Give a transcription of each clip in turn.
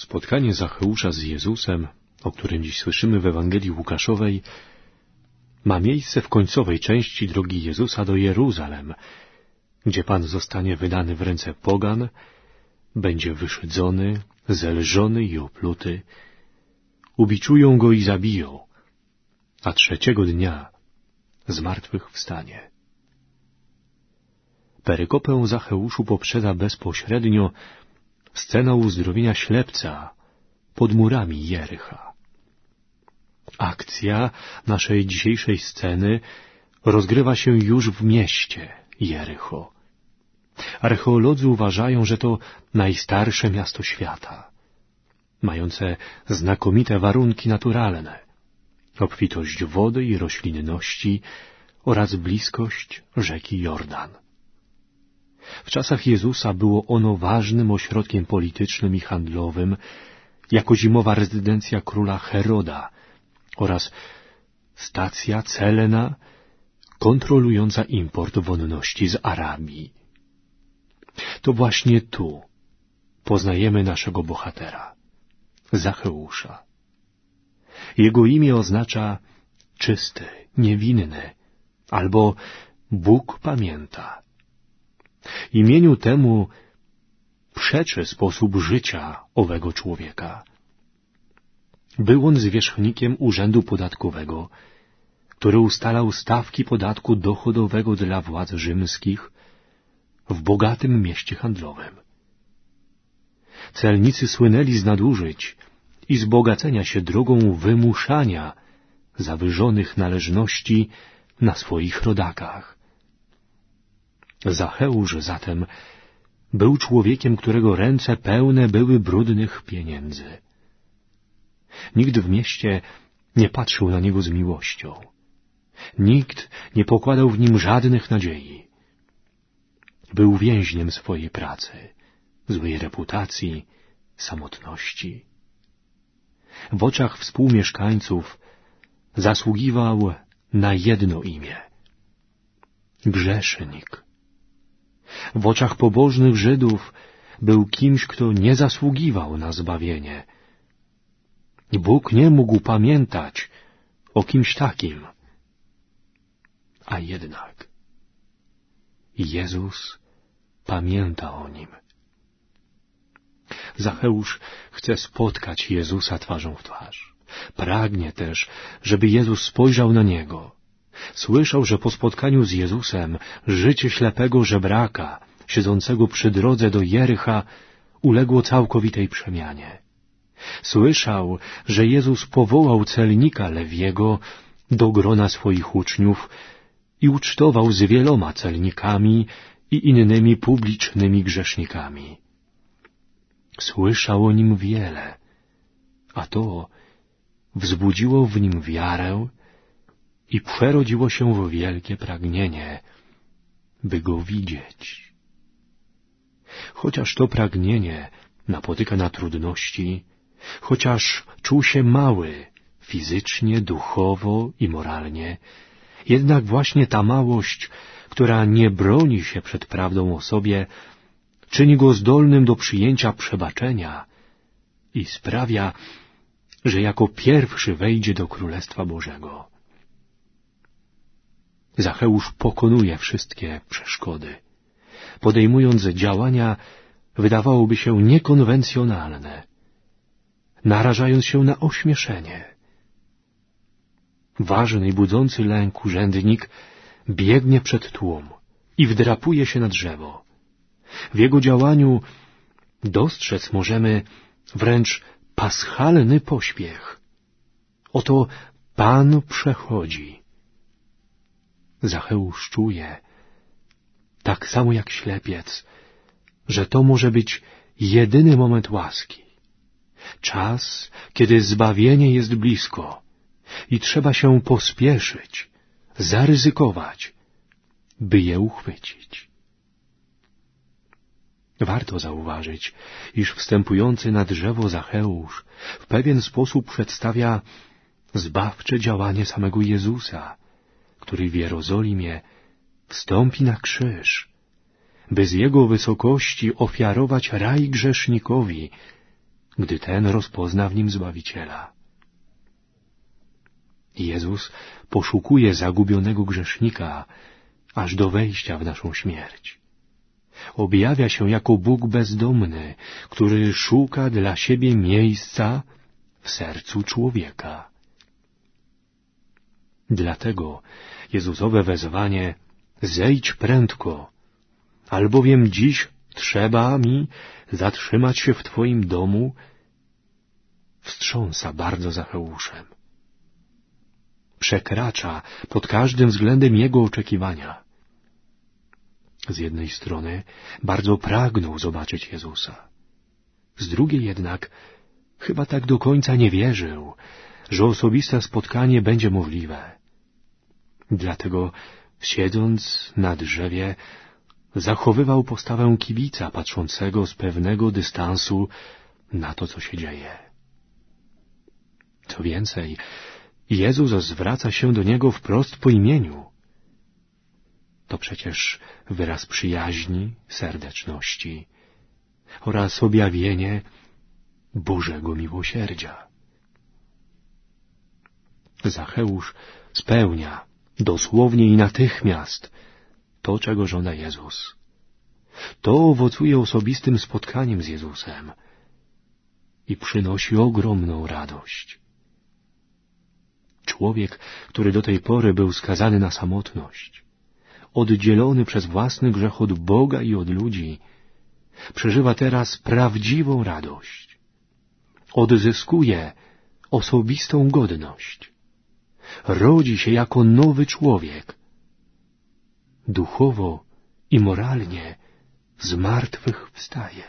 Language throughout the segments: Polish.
Spotkanie Zacheusza z Jezusem, o którym dziś słyszymy w Ewangelii Łukaszowej, ma miejsce w końcowej części drogi Jezusa do Jeruzalem, gdzie Pan zostanie wydany w ręce pogan, będzie wyszydzony, zelżony i opluty, ubiczują go i zabiją, a trzeciego dnia zmartwychwstanie. Perykopę o Zacheuszu poprzedza bezpośrednio scena uzdrowienia ślepca pod murami Jericha. Akcja naszej dzisiejszej sceny rozgrywa się już w mieście Jericho. Archeolodzy uważają, że to najstarsze miasto świata, mające znakomite warunki naturalne, obfitość wody i roślinności oraz bliskość rzeki Jordan. W czasach Jezusa było ono ważnym ośrodkiem politycznym i handlowym, jako zimowa rezydencja króla Heroda oraz stacja celna kontrolująca import wonności z Arabii. To właśnie tu poznajemy naszego bohatera, Zacheusza. Jego imię oznacza czysty, niewinny, albo Bóg pamięta. Imieniu temu przeczy sposób życia owego człowieka. Był on zwierzchnikiem urzędu podatkowego, który ustalał stawki podatku dochodowego dla władz rzymskich w bogatym mieście handlowym. Celnicy słynęli z nadużyć i zbogacenia się drogą wymuszania zawyżonych należności na swoich rodakach. Zacheusz zatem był człowiekiem, którego ręce pełne były brudnych pieniędzy. Nikt w mieście nie patrzył na niego z miłością. Nikt nie pokładał w nim żadnych nadziei. Był więźniem swojej pracy, złej reputacji, samotności. W oczach współmieszkańców zasługiwał na jedno imię — grzesznik. W oczach pobożnych Żydów był kimś, kto nie zasługiwał na zbawienie. Bóg nie mógł pamiętać o kimś takim. A jednak Jezus pamięta o nim. Zacheusz chce spotkać Jezusa twarzą w twarz. Pragnie też, żeby Jezus spojrzał na niego. Słyszał, że po spotkaniu z Jezusem życie ślepego żebraka, siedzącego przy drodze do Jericha, uległo całkowitej przemianie. Słyszał, że Jezus powołał celnika Lewiego do grona swoich uczniów i ucztował z wieloma celnikami i innymi publicznymi grzesznikami. Słyszał o nim wiele, a to wzbudziło w nim wiarę i przerodziło się w wielkie pragnienie, by go widzieć. Chociaż to pragnienie napotyka na trudności, chociaż czuł się mały fizycznie, duchowo i moralnie, jednak właśnie ta małość, która nie broni się przed prawdą o sobie, czyni go zdolnym do przyjęcia przebaczenia i sprawia, że jako pierwszy wejdzie do Królestwa Bożego. Zacheusz pokonuje wszystkie przeszkody, podejmując działania, wydawałoby się niekonwencjonalne, narażając się na ośmieszenie. Ważny i budzący lęk urzędnik biegnie przed tłum i wdrapuje się na drzewo. W jego działaniu dostrzec możemy wręcz paschalny pośpiech. Oto Pan przechodzi. Zacheusz czuje, tak samo jak ślepiec, że to może być jedyny moment łaski. Czas, kiedy zbawienie jest blisko i trzeba się pospieszyć, zaryzykować, by je uchwycić. Warto zauważyć, iż wstępujący na drzewo Zacheusz w pewien sposób przedstawia zbawcze działanie samego Jezusa, który w Jerozolimie wstąpi na krzyż, by z jego wysokości ofiarować raj grzesznikowi, gdy ten rozpozna w nim Zbawiciela. Jezus poszukuje zagubionego grzesznika, aż do wejścia w naszą śmierć. Objawia się jako Bóg bezdomny, który szuka dla siebie miejsca w sercu człowieka. Dlatego Jezusowe wezwanie zejdź prędko, albowiem dziś trzeba mi zatrzymać się w Twoim domu, wstrząsa bardzo Zacheuszem. Przekracza pod każdym względem jego oczekiwania. Z jednej strony bardzo pragnął zobaczyć Jezusa. Z drugiej jednak chyba tak do końca nie wierzył, że osobiste spotkanie będzie możliwe. Dlatego, siedząc na drzewie, zachowywał postawę kibica patrzącego z pewnego dystansu na to, co się dzieje. Co więcej, Jezus zwraca się do niego wprost po imieniu. To przecież wyraz przyjaźni, serdeczności oraz objawienie Bożego miłosierdzia. Zacheusz spełnia dosłownie i natychmiast to, czego żąda Jezus. To owocuje osobistym spotkaniem z Jezusem i przynosi ogromną radość. Człowiek, który do tej pory był skazany na samotność, oddzielony przez własny grzech od Boga i od ludzi, przeżywa teraz prawdziwą radość. Odzyskuje osobistą godność. Rodzi się jako nowy człowiek. Duchowo i moralnie z martwych wstaje.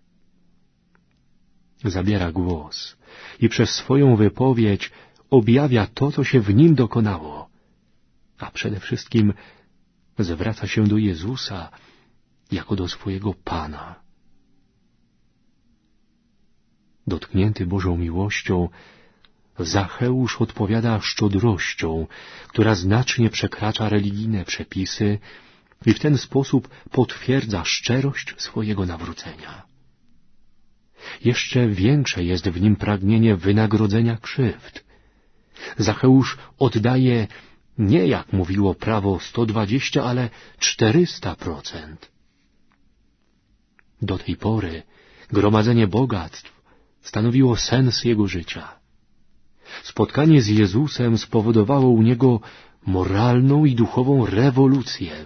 Zabiera głos i przez swoją wypowiedź objawia to, co się w nim dokonało, a przede wszystkim zwraca się do Jezusa jako do swojego Pana. Dotknięty Bożą miłością, Zacheusz odpowiada szczodrością, która znacznie przekracza religijne przepisy i w ten sposób potwierdza szczerość swojego nawrócenia. Jeszcze większe jest w nim pragnienie wynagrodzenia krzywd. Zacheusz oddaje nie, jak mówiło prawo, 120, ale 400%. Do tej pory gromadzenie bogactw stanowiło sens jego życia. Spotkanie z Jezusem spowodowało u niego moralną i duchową rewolucję.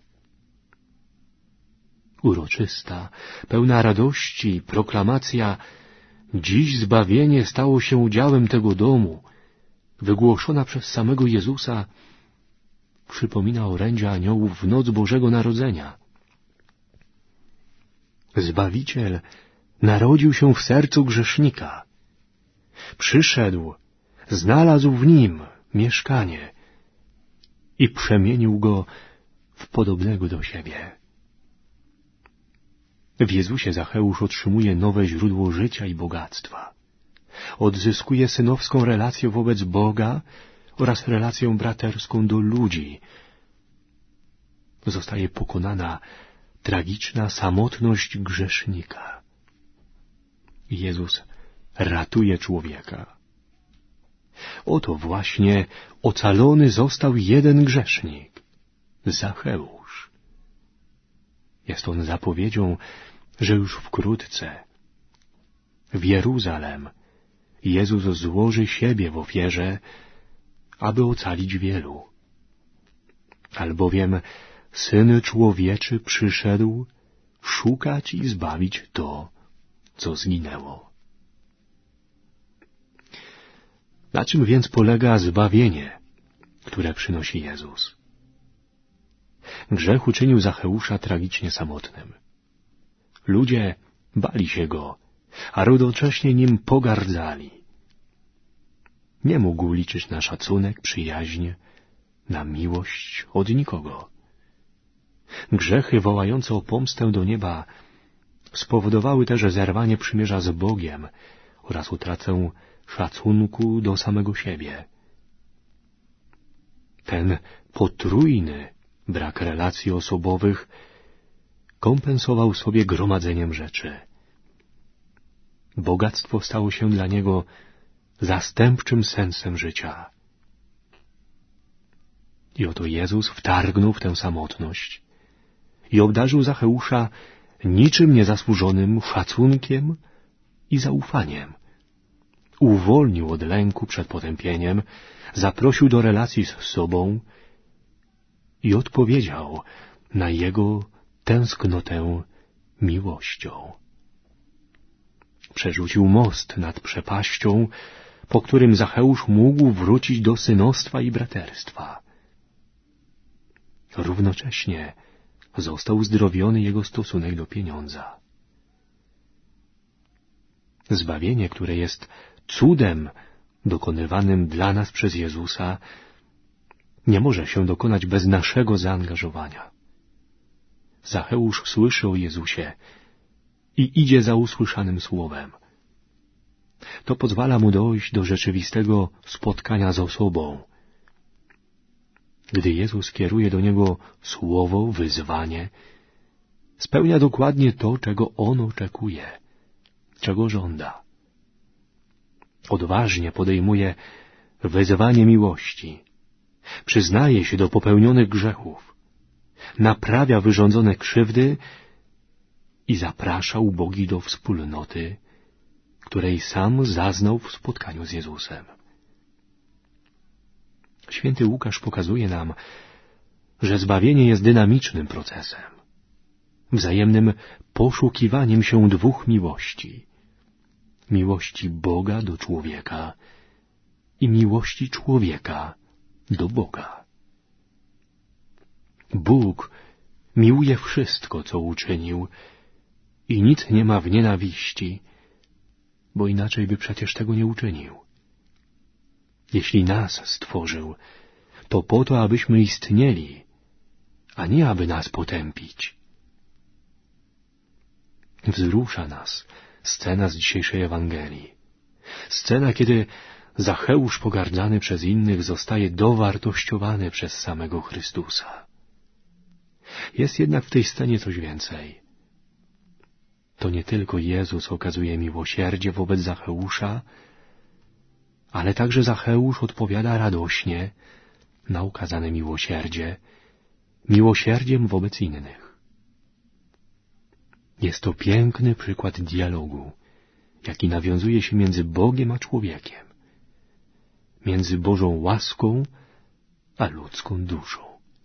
Uroczysta, pełna radości proklamacja dziś zbawienie stało się udziałem tego domu, wygłoszona przez samego Jezusa, przypomina orędzia aniołów w noc Bożego Narodzenia. Zbawiciel narodził się w sercu grzesznika. Przyszedł, znalazł w nim mieszkanie i przemienił go w podobnego do siebie. W Jezusie Zacheusz otrzymuje nowe źródło życia i bogactwa. Odzyskuje synowską relację wobec Boga oraz relację braterską do ludzi. Zostaje pokonana tragiczna samotność grzesznika. Jezus ratuje człowieka. Oto właśnie ocalony został jeden grzesznik, Zacheusz. Jest on zapowiedzią, że już wkrótce w Jeruzalem Jezus złoży siebie w ofierze, aby ocalić wielu. Albowiem Syn Człowieczy przyszedł szukać i zbawić to, co zginęło. Na czym więc polega zbawienie, które przynosi Jezus? Grzech uczynił Zacheusza tragicznie samotnym. Ludzie bali się go, a równocześnie nim pogardzali. Nie mógł liczyć na szacunek, przyjaźń, na miłość od nikogo. Grzechy wołające o pomstę do nieba spowodowały też zerwanie przymierza z Bogiem oraz utratę szacunku do samego siebie. Ten potrójny brak relacji osobowych kompensował sobie gromadzeniem rzeczy. Bogactwo stało się dla niego zastępczym sensem życia. I oto Jezus wtargnął w tę samotność i obdarzył Zacheusza niczym niezasłużonym szacunkiem i zaufaniem. Uwolnił od lęku przed potępieniem, zaprosił do relacji z sobą i odpowiedział na jego tęsknotę miłością. Przerzucił most nad przepaścią, po którym Zacheusz mógł wrócić do synostwa i braterstwa. Równocześnie został uzdrowiony jego stosunek do pieniądza. Zbawienie, które jest cudem dokonywanym dla nas przez Jezusa, nie może się dokonać bez naszego zaangażowania. Zacheusz słyszy o Jezusie i idzie za usłyszanym słowem. To pozwala mu dojść do rzeczywistego spotkania z osobą. Gdy Jezus kieruje do niego słowo, wyzwanie, spełnia dokładnie to, czego on oczekuje, czego żąda. Odważnie podejmuje wyzwanie miłości, przyznaje się do popełnionych grzechów, naprawia wyrządzone krzywdy i zaprasza ubogich do wspólnoty, której sam zaznał w spotkaniu z Jezusem. Święty Łukasz pokazuje nam, że zbawienie jest dynamicznym procesem, wzajemnym poszukiwaniem się dwóch miłości. Miłości Boga do człowieka i miłości człowieka do Boga. Bóg miłuje wszystko, co uczynił i nic nie ma w nienawiści, bo inaczej by przecież tego nie uczynił. Jeśli nas stworzył, to po to, abyśmy istnieli, a nie aby nas potępić. Wzrusza nas scena z dzisiejszej Ewangelii. Scena, kiedy Zacheusz pogardzany przez innych zostaje dowartościowany przez samego Chrystusa. Jest jednak w tej scenie coś więcej. To nie tylko Jezus okazuje miłosierdzie wobec Zacheusza, ale także Zacheusz odpowiada radośnie na okazane miłosierdzie, miłosierdziem wobec innych. Jest to piękny przykład dialogu, jaki nawiązuje się między Bogiem a człowiekiem, między Bożą łaską a ludzką duszą.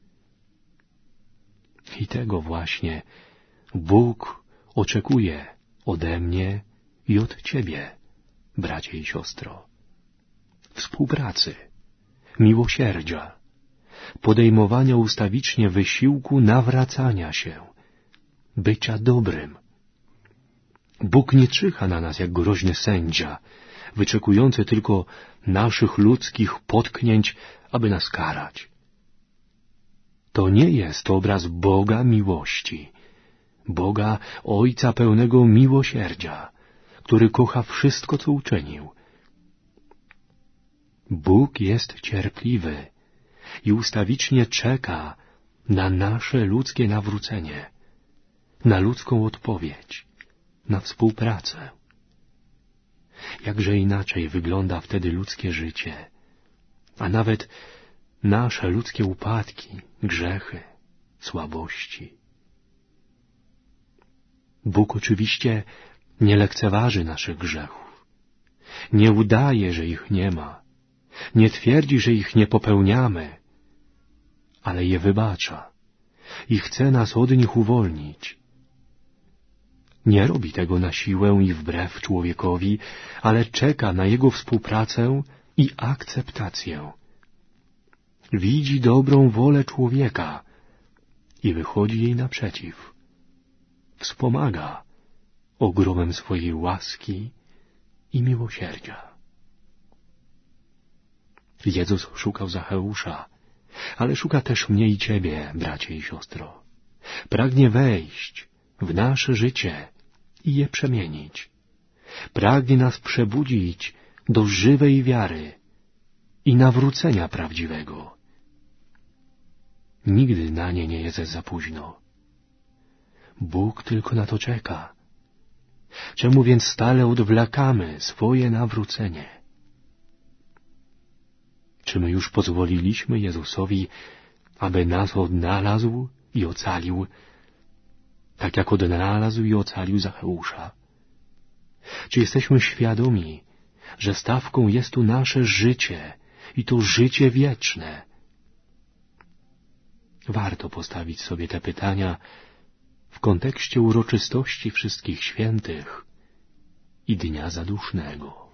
I tego właśnie Bóg oczekuje ode mnie i od ciebie, bracie i siostro. Współpracy, miłosierdzia, podejmowania ustawicznie wysiłku nawracania się, bycia dobrym. Bóg nie czyha na nas jak groźny sędzia, wyczekujący tylko naszych ludzkich potknięć, aby nas karać. To nie jest obraz Boga miłości, Boga Ojca pełnego miłosierdzia, który kocha wszystko, co uczynił. Bóg jest cierpliwy i ustawicznie czeka na nasze ludzkie nawrócenie, na ludzką odpowiedź, na współpracę. Jakże inaczej wygląda wtedy ludzkie życie, a nawet nasze ludzkie upadki, grzechy, słabości. Bóg oczywiście nie lekceważy naszych grzechów, nie udaje, że ich nie ma, nie twierdzi, że ich nie popełniamy, ale je wybacza i chce nas od nich uwolnić. Nie robi tego na siłę i wbrew człowiekowi, ale czeka na jego współpracę i akceptację. Widzi dobrą wolę człowieka i wychodzi jej naprzeciw. Wspomaga ogromem swojej łaski i miłosierdzia. Jezus szukał Zacheusza, ale szuka też mnie i ciebie, bracie i siostro. Pragnie wejść w nasze życie i je przemienić. Pragnie nas przebudzić do żywej wiary i nawrócenia prawdziwego. Nigdy na nie nie jest za późno. Bóg tylko na to czeka. Czemu więc stale odwlekamy swoje nawrócenie? Czy my już pozwoliliśmy Jezusowi, aby nas odnalazł i ocalił, tak jak odnalazł i ocalił Zacheusza? Czy jesteśmy świadomi, że stawką jest tu nasze życie i to życie wieczne? Warto postawić sobie te pytania w kontekście uroczystości Wszystkich Świętych i Dnia Zadusznego.